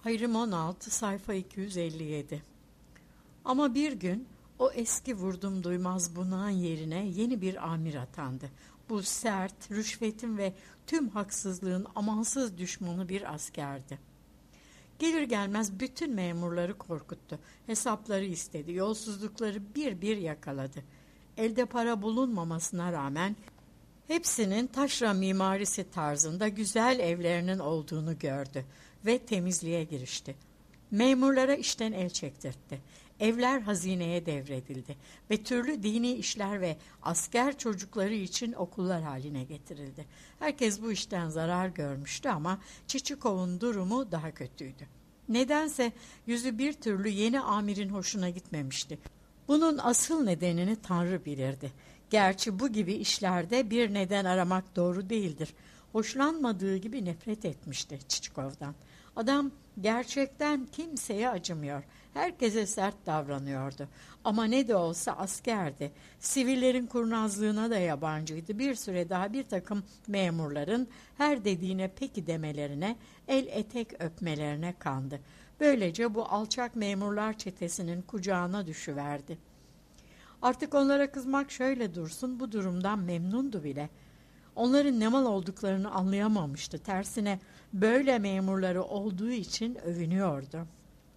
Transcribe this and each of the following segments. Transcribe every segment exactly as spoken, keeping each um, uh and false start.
Hayrim on altı sayfa iki yüz elli yedi. Ama bir gün o eski vurdum duymaz bunağın yerine yeni bir amir atandı. Bu sert, rüşvetin ve tüm haksızlığın amansız düşmanı bir askerdi. Gelir gelmez bütün memurları korkuttu. Hesapları istedi, yolsuzlukları bir bir yakaladı. Elde para bulunmamasına rağmen hepsinin taşra mimarisi tarzında güzel evlerinin olduğunu gördü ve temizliğe girişti. Memurlara işten el çektirtti. Evler hazineye devredildi ve türlü dini işler ve asker çocukları için okullar haline getirildi. Herkes bu işten zarar görmüştü ama Çiçikov'un durumu daha kötüydü. Nedense yüzü bir türlü yeni amirin hoşuna gitmemişti. Bunun asıl nedenini Tanrı bilirdi. Gerçi bu gibi işlerde bir neden aramak doğru değildir. Hoşlanmadığı gibi nefret etmişti Çiçikov'dan. Adam gerçekten kimseye acımıyor. Herkese sert davranıyordu. Ama ne de olsa askerdi. Sivillerin kurnazlığına da yabancıydı. Bir süre daha bir takım memurların her dediğine peki demelerine, el etek öpmelerine kandı. Böylece bu alçak memurlar çetesinin kucağına düşüverdi. Artık onlara kızmak şöyle dursun, bu durumdan memnundu bile. Onların ne mal olduklarını anlayamamıştı. Tersine böyle memurları olduğu için övünüyordu.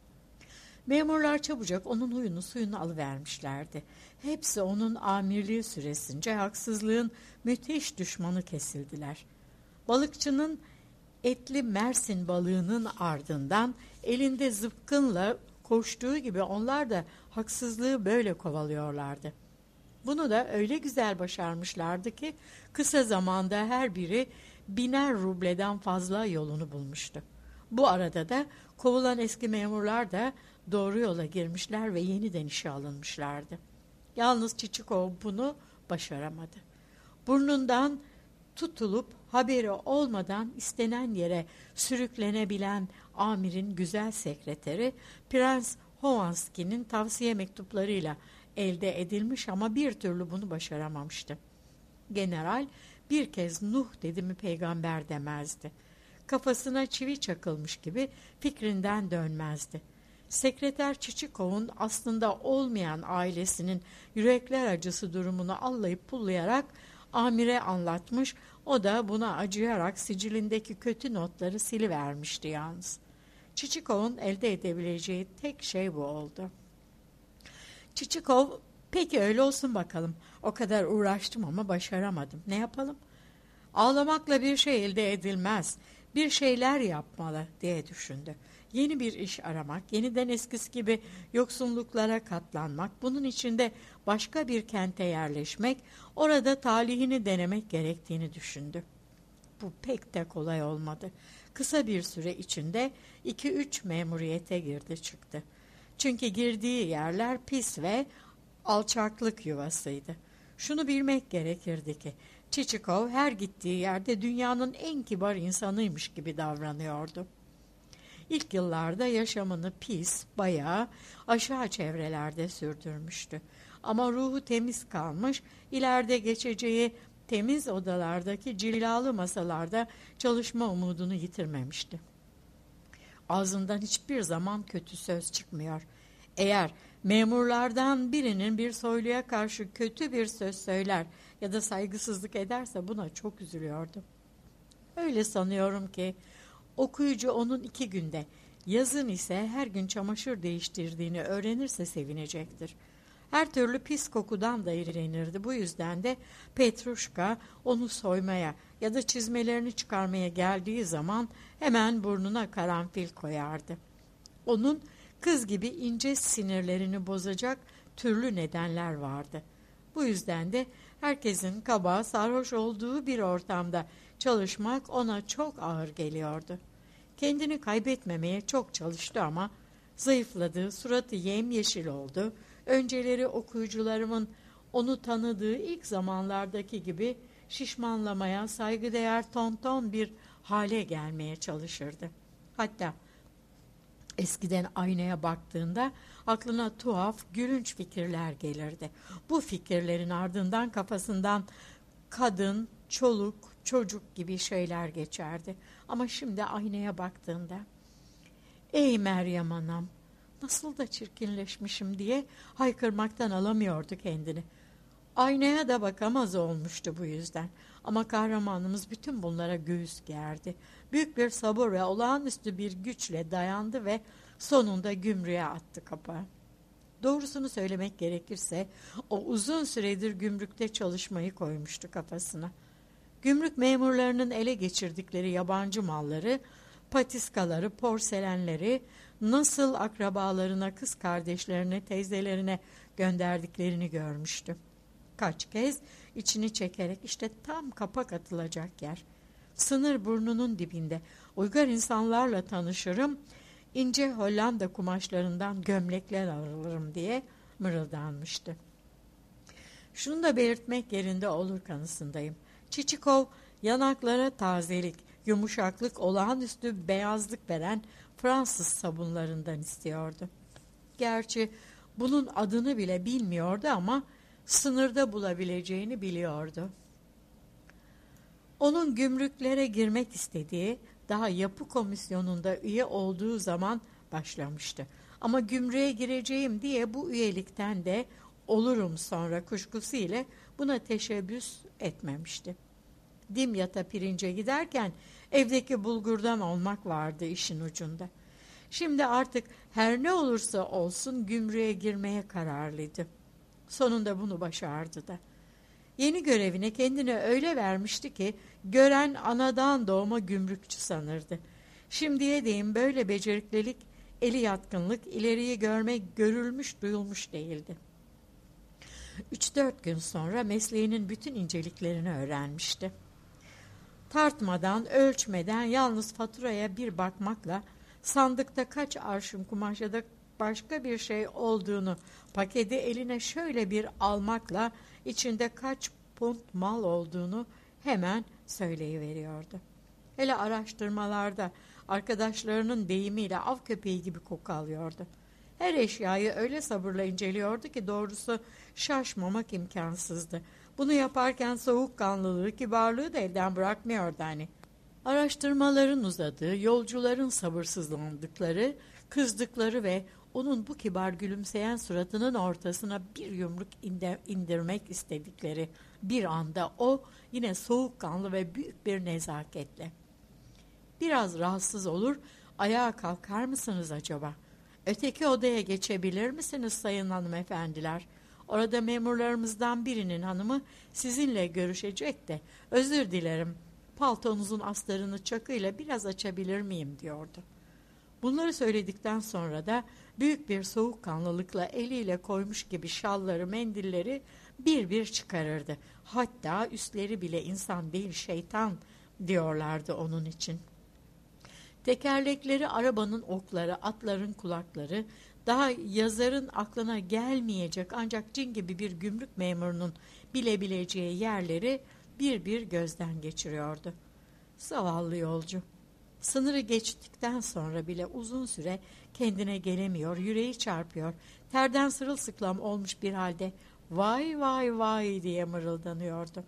Memurlar çabucak onun huyunu suyunu alıvermişlerdi. Hepsi onun amirliği süresince haksızlığın müthiş düşmanı kesildiler. Balıkçının etli Mersin balığının ardından elinde zıpkınla koştuğu gibi onlar da haksızlığı böyle kovalıyorlardı. Bunu da öyle güzel başarmışlardı ki kısa zamanda her biri biner rubleden fazla yolunu bulmuştu. Bu arada da kovulan eski memurlar da doğru yola girmişler ve yeniden işe alınmışlardı. Yalnız Çiçikov bunu başaramadı. Burnundan tutulup haberi olmadan istenen yere sürüklenebilen amirin güzel sekreteri Prens Hovanski'nin tavsiye mektuplarıyla elde edilmiş ama bir türlü bunu başaramamıştı. General bir kez Nuh dedi mi peygamber demezdi. Kafasına çivi çakılmış gibi fikrinden dönmezdi. Sekreter Çiçikov'un aslında olmayan ailesinin yürekler acısı durumunu allayıp pullayarak amire anlatmış, o da buna acıyarak sicilindeki kötü notları silivermişti yalnız. Çiçikov'un elde edebileceği tek şey bu oldu. Çiçikov, peki öyle olsun bakalım. O kadar uğraştım ama başaramadım. Ne yapalım? Ağlamakla bir şey elde edilmez. Bir şeyler yapmalı diye düşündü. Yeni bir iş aramak, yeniden eskisi gibi yoksunluklara katlanmak, bunun içinde başka bir kente yerleşmek, orada talihini denemek gerektiğini düşündü. Bu pek de kolay olmadı. Kısa bir süre içinde iki üç memuriyete girdi çıktı. Çünkü girdiği yerler pis ve alçaklık yuvasıydı. Şunu bilmek gerekirdi ki Çiçikov her gittiği yerde dünyanın en kibar insanıymış gibi davranıyordu. İlk yıllarda yaşamını pis, bayağı aşağı çevrelerde sürdürmüştü. Ama ruhu temiz kalmış, ileride geçeceği temiz odalardaki cilalı masalarda çalışma umudunu yitirmemişti. Ağzından hiçbir zaman kötü söz çıkmıyor. Eğer memurlardan birinin bir soyluya karşı kötü bir söz söyler ya da saygısızlık ederse buna çok üzülüyordu. Öyle sanıyorum ki okuyucu onun iki günde, yazın ise her gün çamaşır değiştirdiğini öğrenirse sevinecektir. Her türlü pis kokudan da iğrenirdi. Bu yüzden de Petruşka onu soymaya ya da çizmelerini çıkarmaya geldiği zaman hemen burnuna karanfil koyardı. Onun kız gibi ince sinirlerini bozacak türlü nedenler vardı. Bu yüzden de herkesin kaba, sarhoş olduğu bir ortamda çalışmak ona çok ağır geliyordu. Kendini kaybetmemeye çok çalıştı ama zayıfladı, suratı yemyeşil oldu. Önceleri okuyucularımın onu tanıdığı ilk zamanlardaki gibi şişmanlamaya, saygıdeğer tonton bir hale gelmeye çalışırdı. Hatta eskiden aynaya baktığında aklına tuhaf, gülünç fikirler gelirdi. Bu fikirlerin ardından kafasından kadın, çoluk, çocuk gibi şeyler geçerdi. Ama şimdi aynaya baktığında Ey Meryem anam, nasıl da çirkinleşmişim diye haykırmaktan alamıyordu kendini. Aynaya da bakamaz olmuştu bu yüzden. Ama kahramanımız bütün bunlara göğüs gerdi. Büyük bir sabır ve olağanüstü bir güçle dayandı ve sonunda gümrüğe attı kapağı. Doğrusunu söylemek gerekirse o uzun süredir gümrükte çalışmayı koymuştu kafasına. Gümrük memurlarının ele geçirdikleri yabancı malları, patiskaları, porselenleri nasıl akrabalarına, kız kardeşlerine, teyzelerine gönderdiklerini görmüştü. Kaç kez içini çekerek işte tam kapak atılacak yer. Sınır burnunun dibinde uygar insanlarla tanışırım, ince Hollanda kumaşlarından gömlekler alırım diye mırıldanmıştı. Şunu da belirtmek yerinde olur kanısındayım. Çiçikov yanaklara tazelik, yumuşaklık, olağanüstü beyazlık veren Fransız sabunlarından istiyordu. Gerçi bunun adını bile bilmiyordu ama sınırda bulabileceğini biliyordu. Onun gümrüklere girmek istediği daha yapı komisyonunda üye olduğu zaman başlamıştı. Ama gümrüğe gireceğim diye bu üyelikten de olurum sonra kuşkusu ile buna teşebbüs etmemişti. Dimyat'a pirince giderken evdeki bulgurdan olmak vardı işin ucunda. Şimdi artık her ne olursa olsun gümrüğe girmeye kararlıydı. Sonunda bunu başardı da. Yeni görevine kendini öyle vermişti ki gören anadan doğma gümrükçü sanırdı. Şimdiye değin böyle beceriklilik, eli yatkınlık, ileriyi görmek görülmüş duyulmuş değildi. Üç dört gün sonra mesleğinin bütün inceliklerini öğrenmişti. Tartmadan, ölçmeden yalnız faturaya bir bakmakla sandıkta kaç arşın kumaş ya da başka bir şey olduğunu paketi eline şöyle bir almakla içinde kaç punt mal olduğunu hemen söyleyiveriyordu. Hele araştırmalarda arkadaşlarının deyimiyle av köpeği gibi koku alıyordu. Her eşyayı öyle sabırla inceliyordu ki doğrusu şaşmamak imkansızdı. Bunu yaparken soğukkanlılığı, kibarlığı da elden bırakmıyordu hani. Araştırmaların uzadığı, yolcuların sabırsızlandıkları, kızdıkları ve onun bu kibar gülümseyen suratının ortasına bir yumruk indirmek istedikleri bir anda o yine soğukkanlı ve büyük bir nezaketle. Biraz rahatsız olur, ayağa kalkar mısınız acaba? Öteki odaya geçebilir misiniz sayın hanımefendiler? Orada memurlarımızdan birinin hanımı sizinle görüşecek de özür dilerim. Paltonuzun astarını çakıyla biraz açabilir miyim diyordu. Bunları söyledikten sonra da büyük bir soğukkanlılıkla eliyle koymuş gibi şalları, mendilleri bir bir çıkarırdı. Hatta üstleri bile insan değil şeytan diyorlardı onun için. Tekerlekleri arabanın okları, atların kulakları, daha yazarın aklına gelmeyecek ancak cin gibi bir gümrük memurunun bilebileceği yerleri bir bir gözden geçiriyordu. Zavallı yolcu. Sınırı geçtikten sonra bile uzun süre kendine gelemiyor, yüreği çarpıyor, terden sırılsıklam olmuş bir halde vay vay vay diye mırıldanıyordu.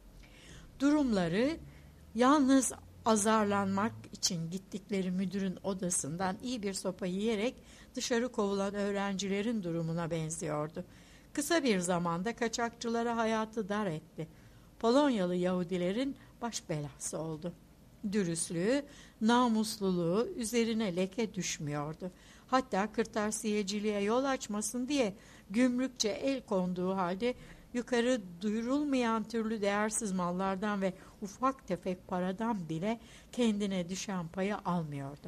Durumları yalnız azarlanmak için gittikleri müdürün odasından iyi bir sopa yiyerek dışarı kovulan öğrencilerin durumuna benziyordu. Kısa bir zamanda kaçakçılara hayatı dar etti. Polonyalı Yahudilerin baş belası oldu. Dürüstlüğü, namusluluğu üzerine leke düşmüyordu. Hatta kırtasiyeciliğe yol açmasın diye gümrükçe el konduğu halde yukarı duyurulmayan türlü değersiz mallardan ve ufak tefek paradan bile kendine düşen payı almıyordu.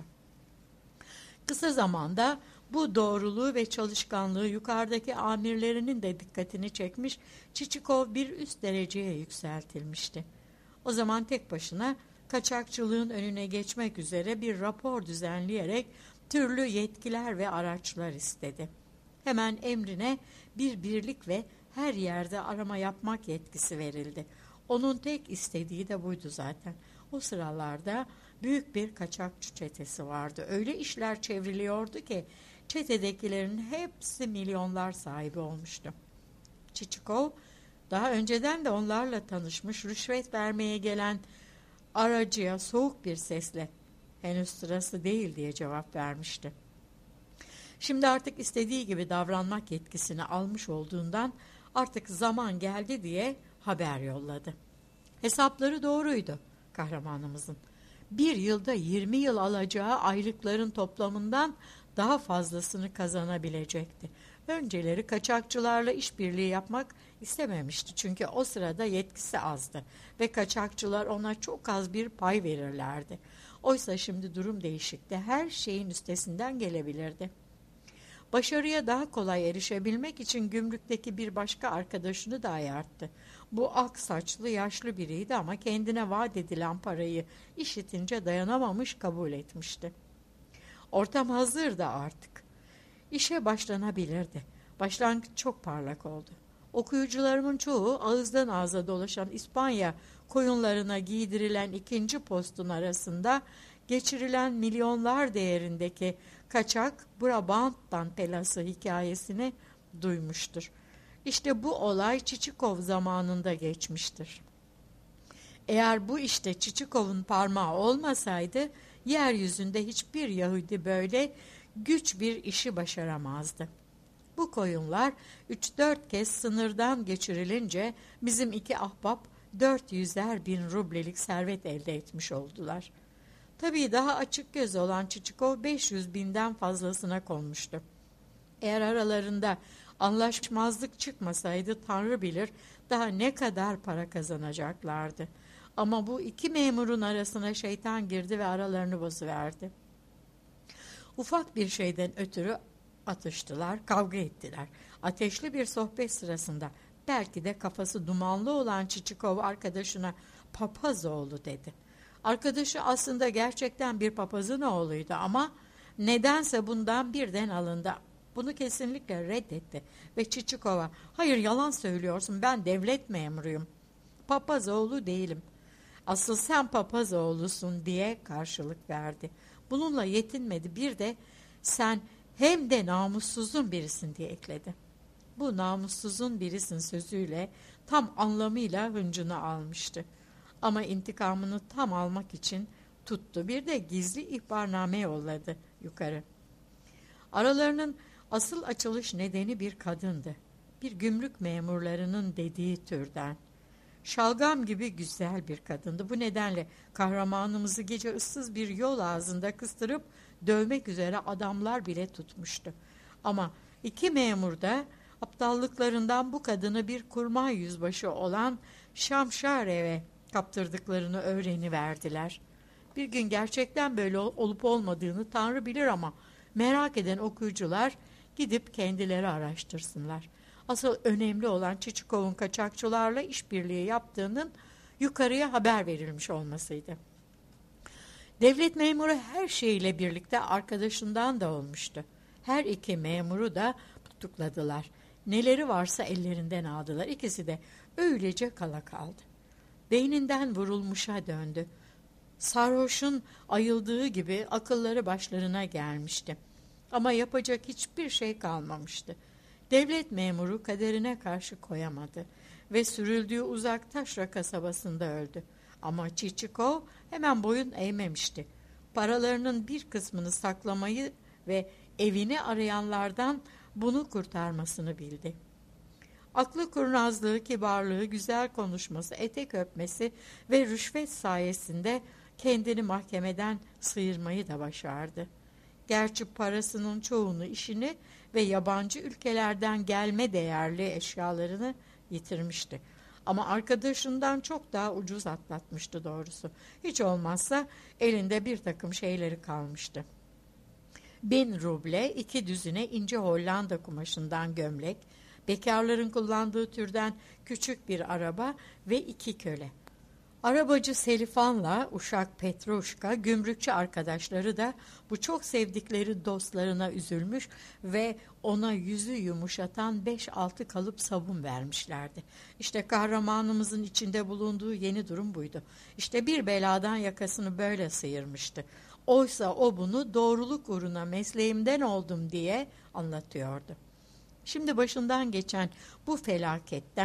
Kısa zamanda bu doğruluğu ve çalışkanlığı yukarıdaki amirlerinin de dikkatini çekmiş, Çiçikov bir üst dereceye yükseltilmişti. O zaman tek başına kaçakçılığın önüne geçmek üzere bir rapor düzenleyerek türlü yetkiler ve araçlar istedi. Hemen emrine bir birlik ve her yerde arama yapmak yetkisi verildi. Onun tek istediği de buydu zaten. O sıralarda büyük bir kaçakçı çetesi vardı. Öyle işler çevriliyordu ki çetedekilerin hepsi milyonlar sahibi olmuştu. Çiçikov daha önceden de onlarla tanışmış, rüşvet vermeye gelen aracıya soğuk bir sesle henüz sırası değil diye cevap vermişti. Şimdi artık istediği gibi davranmak yetkisini almış olduğundan artık zaman geldi diye haber yolladı. Hesapları doğruydu kahramanımızın. Bir yılda yirmi yıl alacağı aylıkların toplamından daha fazlasını kazanabilecekti. Önceleri kaçakçılarla işbirliği yapmak istememişti. Çünkü o sırada yetkisi azdı ve kaçakçılar ona çok az bir pay verirlerdi. Oysa şimdi durum değişikti. Her şeyin üstesinden gelebilirdi. Başarıya daha kolay erişebilmek için gümrükteki bir başka arkadaşını da ayarttı. Bu ak saçlı yaşlı biriydi ama kendine vaat edilen parayı işitince dayanamamış, kabul etmişti. Ortam hazırdı artık. İşe başlanabilirdi. Başlangıç çok parlak oldu. Okuyucularımın çoğu ağızdan ağza dolaşan İspanya koyunlarına giydirilen ikinci postun arasında geçirilen milyonlar değerindeki kaçak Brabant dantelası hikayesini duymuştur. İşte bu olay Çiçikov zamanında geçmiştir. Eğer bu işte Çiçikov'un parmağı olmasaydı, yeryüzünde hiçbir Yahudi böyle güç bir işi başaramazdı. Bu koyunlar üç dört kez sınırdan geçirilince bizim iki ahbap dört yüzer bin rublelik servet elde etmiş oldular. Tabii daha açık göz olan Çiçikov beş yüz binden fazlasına konmuştu. Eğer aralarında anlaşmazlık çıkmasaydı Tanrı bilir daha ne kadar para kazanacaklardı. Ama bu iki memurun arasına şeytan girdi ve aralarını bozuverdi. Ufak bir şeyden ötürü atıştılar, kavga ettiler. Ateşli bir sohbet sırasında belki de kafası dumanlı olan Çiçikov arkadaşına "Papazoğlu" dedi. Arkadaşı aslında gerçekten bir papazın oğluydu ama nedense bundan birden alındı. Bunu kesinlikle reddetti ve Çiçikov'a "Hayır, yalan söylüyorsun, ben devlet memuruyum. Papazoğlu değilim. Asıl sen papazoğlusun" diye karşılık verdi. Bununla yetinmedi, bir de "sen hem de namussuzun birisin" diye ekledi. Bu namussuzun birisin sözüyle tam anlamıyla hıncını almıştı. Ama intikamını tam almak için tuttu. Bir de gizli ihbarname yolladı yukarı. Aralarının asıl açılış nedeni bir kadındı. Bir gümrük memurlarının dediği türden. Şalgam gibi güzel bir kadındı. Bu nedenle kahramanımızı gece ıssız bir yol ağzında kıstırıp dövmek üzere adamlar bile tutmuştu. Ama iki memur da aptallıklarından bu kadını bir kurmay yüzbaşı olan Şamşarev'e kaptırdıklarını öğreniverdiler. Bir gün gerçekten böyle olup olmadığını Tanrı bilir ama merak eden okuyucular gidip kendileri araştırsınlar. Asıl önemli olan Çiçikov'un kaçakçılarla işbirliği yaptığının yukarıya haber verilmiş olmasıydı. Devlet memuru her şeyle birlikte arkadaşından da olmuştu. Her iki memuru da tutukladılar. Neleri varsa ellerinden aldılar. İkisi de öylece kala kaldı. Beyninden vurulmuşa döndü. Sarhoşun ayıldığı gibi akılları başlarına gelmişti. Ama yapacak hiçbir şey kalmamıştı. Devlet memuru kaderine karşı koyamadı ve sürüldüğü uzak taşra kasabasında öldü. Ama Çiçikov hemen boyun eğmemişti. Paralarının bir kısmını saklamayı ve evini arayanlardan bunu kurtarmasını bildi. Aklı kurnazlığı, kibarlığı, güzel konuşması, etek öpmesi ve rüşvet sayesinde kendini mahkemeden sıyırmayı da başardı. Gerçi parasının çoğunu, işini ve yabancı ülkelerden gelme değerli eşyalarını yitirmişti. Ama arkadaşından çok daha ucuz atlatmıştı doğrusu. Hiç olmazsa elinde bir takım şeyleri kalmıştı. Bin ruble, iki düzine ince Hollanda kumaşından gömlek, bekarların kullandığı türden küçük bir araba ve iki köle. Arabacı Selifan'la uşak Petroşka, gümrükçü arkadaşları da bu çok sevdikleri dostlarına üzülmüş ve ona yüzü yumuşatan beş altı kalıp sabun vermişlerdi. İşte kahramanımızın içinde bulunduğu yeni durum buydu. İşte bir beladan yakasını böyle sıyırmıştı. Oysa o bunu doğruluk uğruna mesleğimden oldum diye anlatıyordu. Şimdi başından geçen bu felaketten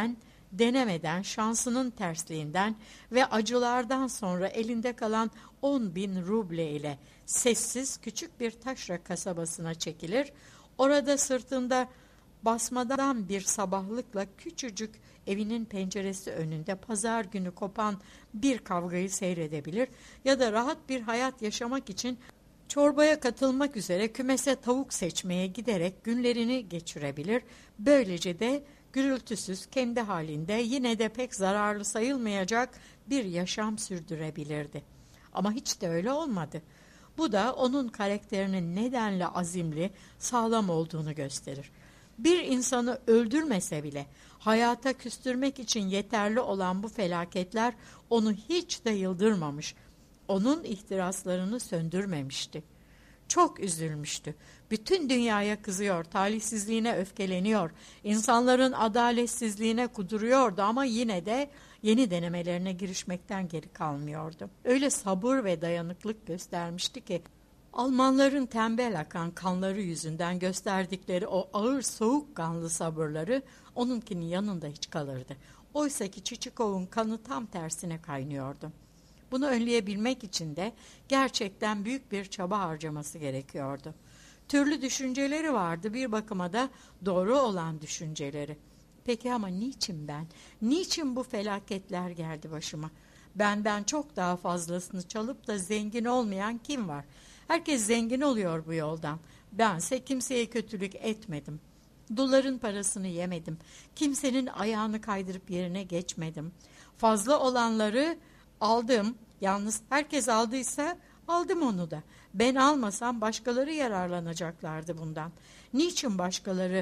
denemeden, şansının tersliğinden ve acılardan sonra elinde kalan on bin ruble ile sessiz küçük bir taşra kasabasına çekilir. Orada sırtında basmadan bir sabahlıkla küçücük evinin penceresi önünde pazar günü kopan bir kavgayı seyredebilir ya da rahat bir hayat yaşamak için çorbaya katılmak üzere kümese tavuk seçmeye giderek günlerini geçirebilir. Böylece de gürültüsüz, kendi halinde, yine de pek zararlı sayılmayacak bir yaşam sürdürebilirdi. Ama hiç de öyle olmadı. Bu da onun karakterinin nedenle azimli, sağlam olduğunu gösterir. Bir insanı öldürmese bile hayata küstürmek için yeterli olan bu felaketler onu hiç de yıldırmamış, onun ihtiraslarını söndürmemişti. Çok üzülmüştü. Bütün dünyaya kızıyor, talihsizliğine öfkeleniyor, insanların adaletsizliğine kuduruyordu ama yine de yeni denemelerine girişmekten geri kalmıyordu. Öyle sabır ve dayanıklık göstermişti ki, Almanların tembel akan kanları yüzünden gösterdikleri o ağır soğukkanlı sabırları onunkinin yanında hiç kalırdı. Oysa ki Çiçikov'un kanı tam tersine kaynıyordu. Bunu önleyebilmek için de gerçekten büyük bir çaba harcaması gerekiyordu. Türlü düşünceleri vardı, bir bakıma da doğru olan düşünceleri. Peki ama niçin ben? Niçin bu felaketler geldi başıma? Benden çok daha fazlasını çalıp da zengin olmayan kim var? Herkes zengin oluyor bu yoldan. Bense kimseye kötülük etmedim. Doların parasını yemedim. Kimsenin ayağını kaydırıp yerine geçmedim. Fazla olanları aldım. Yalnız herkes aldıysa aldım onu da. Ben almasam başkaları yararlanacaklardı bundan. Niçin başkaları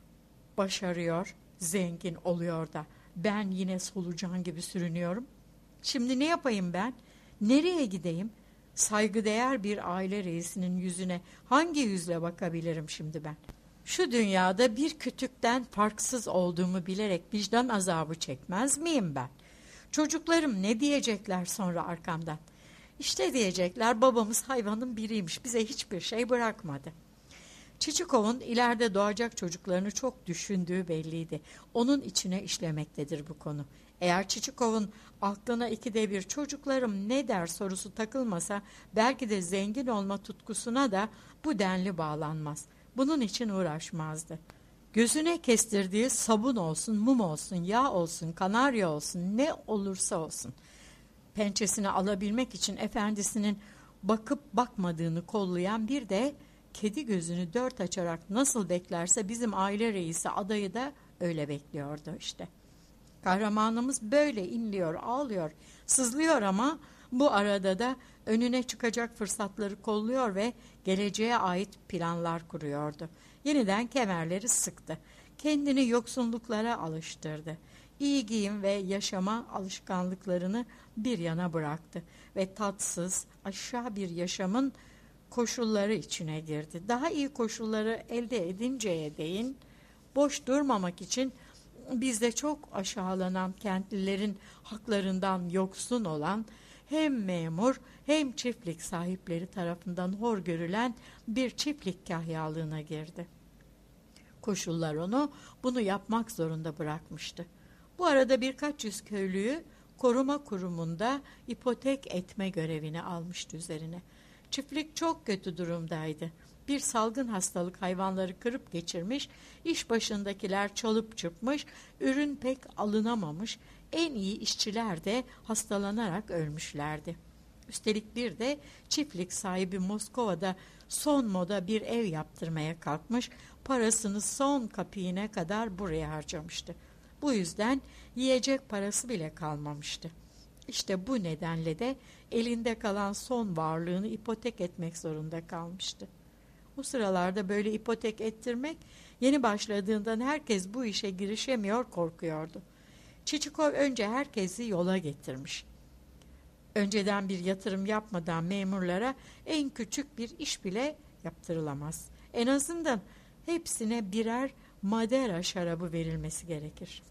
başarıyor, zengin oluyor da ben yine solucan gibi sürünüyorum? Şimdi ne yapayım ben? Nereye gideyim? Saygıdeğer bir aile reisinin yüzüne hangi yüzle bakabilirim şimdi ben? Şu dünyada bir kütükten farksız olduğumu bilerek vicdan azabı çekmez miyim ben? Çocuklarım ne diyecekler sonra arkamdan? İşte diyecekler, babamız hayvanın biriymiş, bize hiçbir şey bırakmadı. Çiçikov'un ileride doğacak çocuklarını çok düşündüğü belliydi. Onun içine işlemektedir bu konu. Eğer Çiçikov'un aklına ikide bir çocuklarım ne der sorusu takılmasa, belki de zengin olma tutkusuna da bu denli bağlanmaz. Bunun için uğraşmazdı. Gözüne kestirdiği sabun olsun, mum olsun, yağ olsun, kanarya olsun, ne olursa olsun, pençesini alabilmek için efendisinin bakıp bakmadığını kollayan, bir de kedi gözünü dört açarak nasıl beklerse bizim aile reisi adayı da öyle bekliyordu işte. Kahramanımız böyle inliyor, ağlıyor, sızlıyor ama bu arada da önüne çıkacak fırsatları kolluyor ve geleceğe ait planlar kuruyordu. Yeniden kemerleri sıktı. Kendini yoksunluklara alıştırdı. İyi giyim ve yaşama alışkanlıklarını bir yana bıraktı ve tatsız, aşağı bir yaşamın koşulları içine girdi. Daha iyi koşulları elde edinceye değin, boş durmamak için bizde çok aşağılanan kentlilerin haklarından yoksun olan, hem memur hem çiftlik sahipleri tarafından hor görülen bir çiftlik kahyalığına girdi. Koşullar onu bunu yapmak zorunda bırakmıştı. Bu arada birkaç yüz köylüyü koruma kurumunda ipotek etme görevini almıştı üzerine. Çiftlik çok kötü durumdaydı. Bir salgın hastalık hayvanları kırıp geçirmiş, iş başındakiler çalıp çırpmış, ürün pek alınamamış, en iyi işçiler de hastalanarak ölmüşlerdi. Üstelik bir de çiftlik sahibi Moskova'da son moda bir ev yaptırmaya kalkmış, parasını son kapiğine kadar buraya harcamıştı. Bu yüzden yiyecek parası bile kalmamıştı. İşte bu nedenle de elinde kalan son varlığını ipotek etmek zorunda kalmıştı. O sıralarda böyle ipotek ettirmek yeni başladığından herkes bu işe girişemiyor, korkuyordu. Çiçikov önce herkesi yola getirmiş. Önceden bir yatırım yapmadan memurlara en küçük bir iş bile yaptırılamaz. En azından hepsine birer Madera şarabı verilmesi gerekir.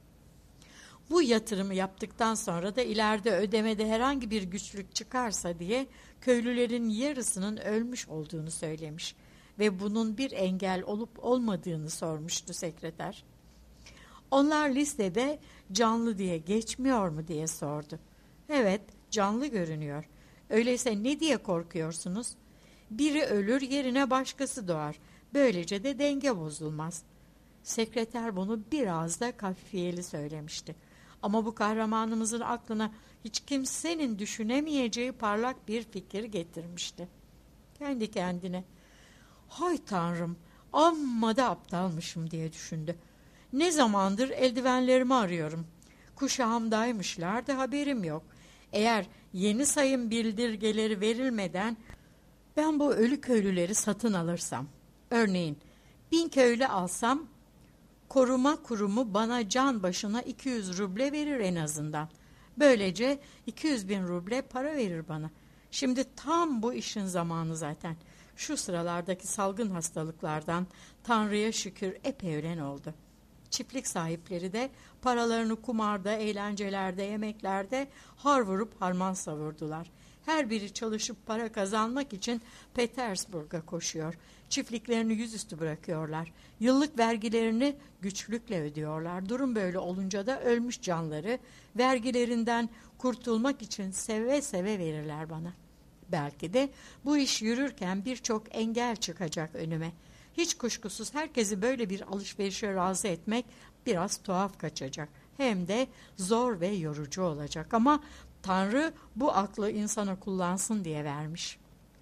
Bu yatırımı yaptıktan sonra da ileride ödemede herhangi bir güçlük çıkarsa diye köylülerin yarısının ölmüş olduğunu söylemiş ve bunun bir engel olup olmadığını sormuştu sekreter. Onlar listede canlı diye geçmiyor mu diye sordu. Evet, canlı görünüyor. Öyleyse ne diye korkuyorsunuz? Biri ölür, yerine başkası doğar. Böylece de denge bozulmaz. Sekreter bunu biraz da kafiyeli söylemişti. Ama bu kahramanımızın aklına hiç kimsenin düşünemeyeceği parlak bir fikir getirmişti. Kendi kendine, hay tanrım, amma da aptalmışım diye düşündü. Ne zamandır eldivenlerimi arıyorum. Kuşağımdaymışlar da haberim yok. Eğer yeni sayım bildirgeleri verilmeden ben bu ölü köylüleri satın alırsam, örneğin bin köylü alsam, koruma kurumu bana can başına iki yüz ruble verir en azından. Böylece iki yüz bin ruble para verir bana. Şimdi tam bu işin zamanı zaten. Şu sıralardaki salgın hastalıklardan Tanrı'ya şükür epey ölen oldu. Çiftlik sahipleri de paralarını kumarda, eğlencelerde, yemeklerde har vurup harman savurdular. Her biri çalışıp para kazanmak için Petersburg'a koşuyor. Çiftliklerini yüzüstü bırakıyorlar. Yıllık vergilerini güçlükle ödüyorlar. Durum böyle olunca da ölmüş canları vergilerinden kurtulmak için seve seve verirler bana. Belki de bu iş yürürken birçok engel çıkacak önüme. Hiç kuşkusuz herkesi böyle bir alışverişe razı etmek biraz tuhaf kaçacak. Hem de zor ve yorucu olacak ama Tanrı bu aklı insana kullansın diye vermiş.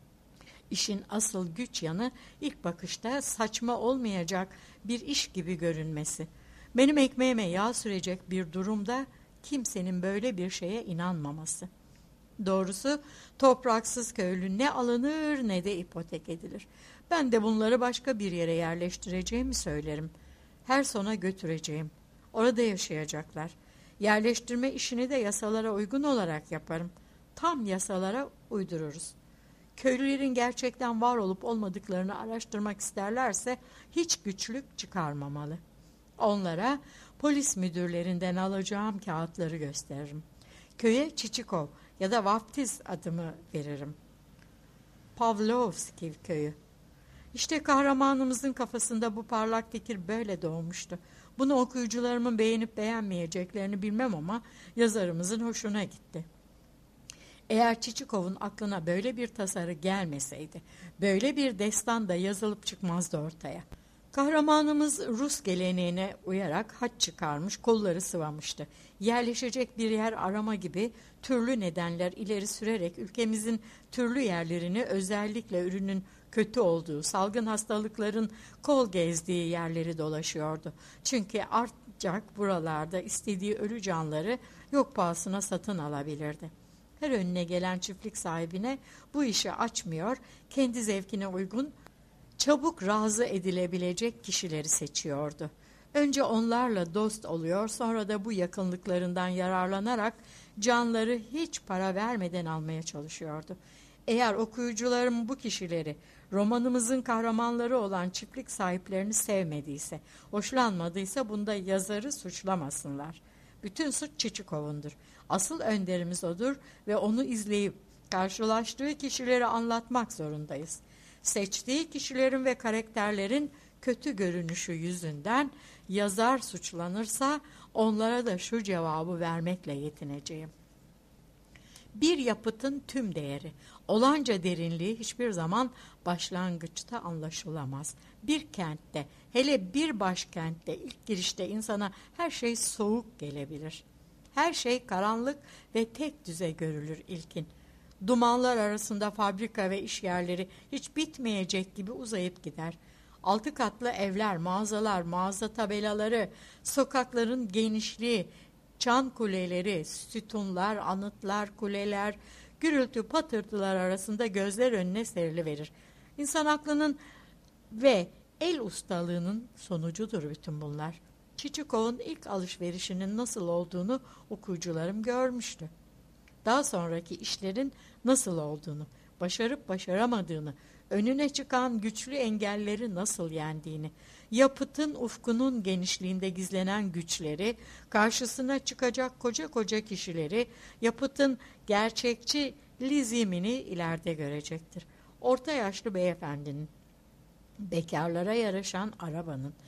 İşin asıl güç yanı ilk bakışta saçma olmayacak bir iş gibi görünmesi. Benim ekmeğime yağ sürecek bir durumda kimsenin böyle bir şeye inanmaması. Doğrusu topraksız köylü ne alınır ne de ipotek edilir. Ben de bunları başka bir yere yerleştireceğimi söylerim. Her sona götüreceğim. Orada yaşayacaklar. Yerleştirme işini de yasalara uygun olarak yaparım. Tam yasalara uydururuz. Köylülerin gerçekten var olup olmadıklarını araştırmak isterlerse hiç güçlük çıkarmamalı. Onlara polis müdürlerinden alacağım kağıtları gösteririm. Köye Çiçikov ya da Vaftiz adımı veririm. Pavlovski köyü. İşte kahramanımızın kafasında bu parlak fikir böyle doğmuştu. Bunu okuyucularımın beğenip beğenmeyeceklerini bilmem ama yazarımızın hoşuna gitti. Eğer Çiçikov'un aklına böyle bir tasarı gelmeseydi, böyle bir destan da yazılıp çıkmazdı ortaya. Kahramanımız Rus geleneğine uyarak haç çıkarmış, kolları sıvamıştı. Yerleşecek bir yer arama gibi türlü nedenler ileri sürerek ülkemizin türlü yerlerini, özellikle ürünün kötü olduğu, salgın hastalıkların kol gezdiği yerleri dolaşıyordu. Çünkü ancak buralarda istediği ölü canları yok pahasına satın alabilirdi. Her önüne gelen çiftlik sahibine bu işi açmıyor, kendi zevkine uygun, çabuk razı edilebilecek kişileri seçiyordu. Önce onlarla dost oluyor, sonra da bu yakınlıklarından yararlanarak canları hiç para vermeden almaya çalışıyordu. Eğer okuyucularım bu kişileri, romanımızın kahramanları olan çiftlik sahiplerini sevmediyse, hoşlanmadıysa bunda yazarı suçlamasınlar. Bütün suç Çiçikov'undur. Asıl önderimiz odur ve onu izleyip karşılaştığı kişileri anlatmak zorundayız. Seçtiği kişilerin ve karakterlerin kötü görünüşü yüzünden yazar suçlanırsa onlara da şu cevabı vermekle yetineceğim. Bir yapıtın tüm değeri, olanca derinliği hiçbir zaman başlangıçta anlaşılamaz. Bir kentte, hele bir başkentte ilk girişte insana her şey soğuk gelebilir. Her şey karanlık ve tek düze görülür ilkin. Dumanlar arasında fabrika ve iş yerleri hiç bitmeyecek gibi uzayıp gider. Altı katlı evler, mağazalar, mağaza tabelaları, sokakların genişliği, çan kuleleri, sütunlar, anıtlar, kuleler, gürültü patırtılar arasında gözler önüne seriliverir. İnsan aklının ve el ustalığının sonucudur bütün bunlar. Çiçikov'un ilk alışverişinin nasıl olduğunu okuyucularım görmüştü. Daha sonraki işlerin nasıl olduğunu, başarıp başaramadığını, önüne çıkan güçlü engelleri nasıl yendiğini, yapıtın ufkunun genişliğinde gizlenen güçleri, karşısına çıkacak koca koca kişileri, yapıtın gerçekçi lizimini ileride görecektir. Orta yaşlı beyefendinin, bekarlara yaraşan arabanın,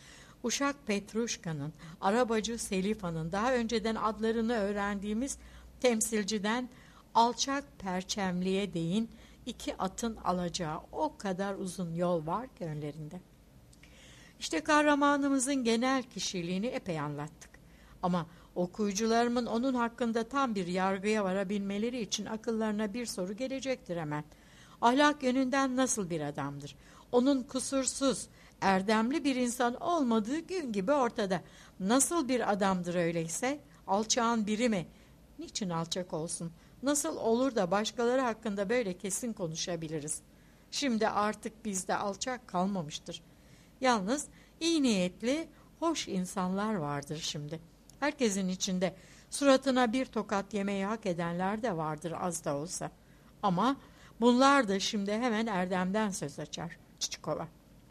Uşak Petruşka'nın, arabacı Selifa'nın, daha önceden adlarını öğrendiğimiz temsilciden alçak perçemliğe değin iki atın alacağı o kadar uzun yol var ki önlerinde. İşte kahramanımızın genel kişiliğini epey anlattık. Ama okuyucularımın onun hakkında tam bir yargıya varabilmeleri için akıllarına bir soru gelecektir hemen. Ahlak yönünden nasıl bir adamdır? Onun kusursuz, erdemli bir insan olmadığı gün gibi ortada. Nasıl bir adamdır öyleyse? Alçağın biri mi? Niçin alçak olsun? Nasıl olur da başkaları hakkında böyle kesin konuşabiliriz? Şimdi artık bizde alçak kalmamıştır. Yalnız iyi niyetli, hoş insanlar vardır şimdi. Herkesin içinde suratına bir tokat yemeyi hak edenler de vardır az da olsa. Ama bunlar da şimdi hemen erdemden söz açar Çiçikova.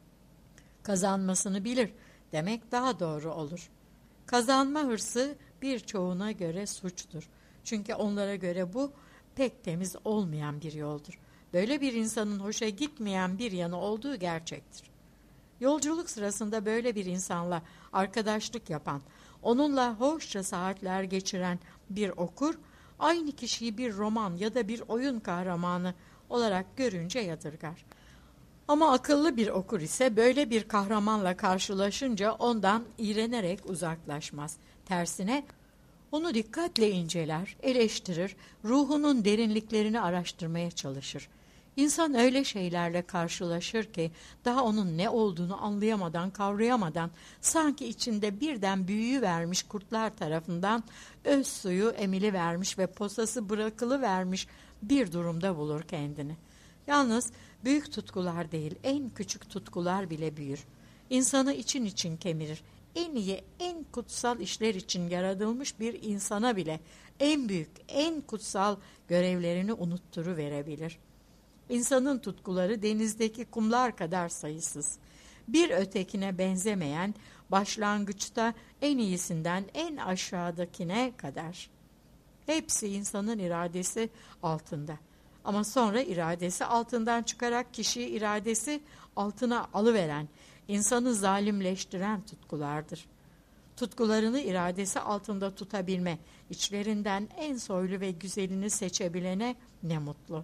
Kazanmasını bilir demek daha doğru olur. Kazanma hırsı birçoğuna göre suçtur. Çünkü onlara göre bu pek temiz olmayan bir yoldur. Böyle bir insanın hoşa gitmeyen bir yanı olduğu gerçektir. Yolculuk sırasında böyle bir insanla arkadaşlık yapan, onunla hoşça saatler geçiren bir okur, aynı kişiyi bir roman ya da bir oyun kahramanı olarak görünce yadırgar. Ama akıllı bir okur ise böyle bir kahramanla karşılaşınca ondan iğrenerek uzaklaşmaz. Tersine onu dikkatle inceler, eleştirir, ruhunun derinliklerini araştırmaya çalışır. İnsan öyle şeylerle karşılaşır ki daha onun ne olduğunu anlayamadan, kavrayamadan sanki içinde birden büyüyüvermiş kurtlar tarafından öz suyu emilivermiş ve posası bırakılıvermiş bir durumda bulur kendini. Yalnız büyük tutkular değil, en küçük tutkular bile büyür. İnsanı için için kemirir. En iyi, en kutsal işler için yaratılmış bir insana bile en büyük, en kutsal görevlerini unutturuverebilir. İnsanın tutkuları denizdeki kumlar kadar sayısız. Bir ötekine benzemeyen, başlangıçta en iyisinden en aşağıdakine kadar. Hepsi insanın iradesi altında. Ama sonra iradesi altından çıkarak kişiyi iradesi altına alıveren, insanı zalimleştiren tutkulardır. Tutkularını iradesi altında tutabilme, içlerinden en soylu ve güzelini seçebilene ne mutlu.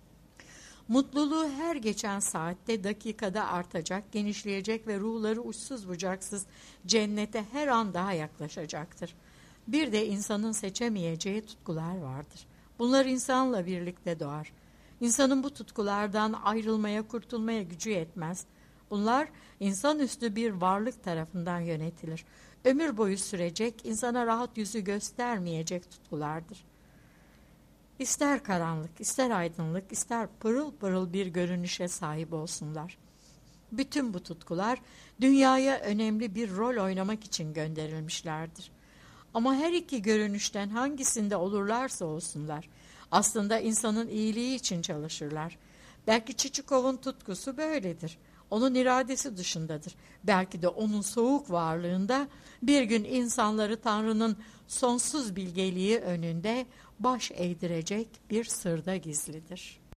Mutluluğu her geçen saatte, dakikada artacak, genişleyecek ve ruhları uçsuz bucaksız cennete her an daha yaklaşacaktır. Bir de insanın seçemeyeceği tutkular vardır. Bunlar insanla birlikte doğar. İnsanın bu tutkulardan ayrılmaya, kurtulmaya gücü yetmez. Bunlar insanüstü bir varlık tarafından yönetilir. Ömür boyu sürecek, insana rahat yüzü göstermeyecek tutkulardır. İster karanlık, ister aydınlık, ister pırıl pırıl bir görünüşe sahip olsunlar. Bütün bu tutkular dünyaya önemli bir rol oynamak için gönderilmişlerdir. Ama her iki görünüşten hangisinde olurlarsa olsunlar, aslında insanın iyiliği için çalışırlar. Belki Çiçikov'un tutkusu böyledir. Onun iradesi dışındadır. Belki de onun soğuk varlığında bir gün insanları Tanrı'nın sonsuz bilgeliği önünde baş eğdirecek bir sırda gizlidir.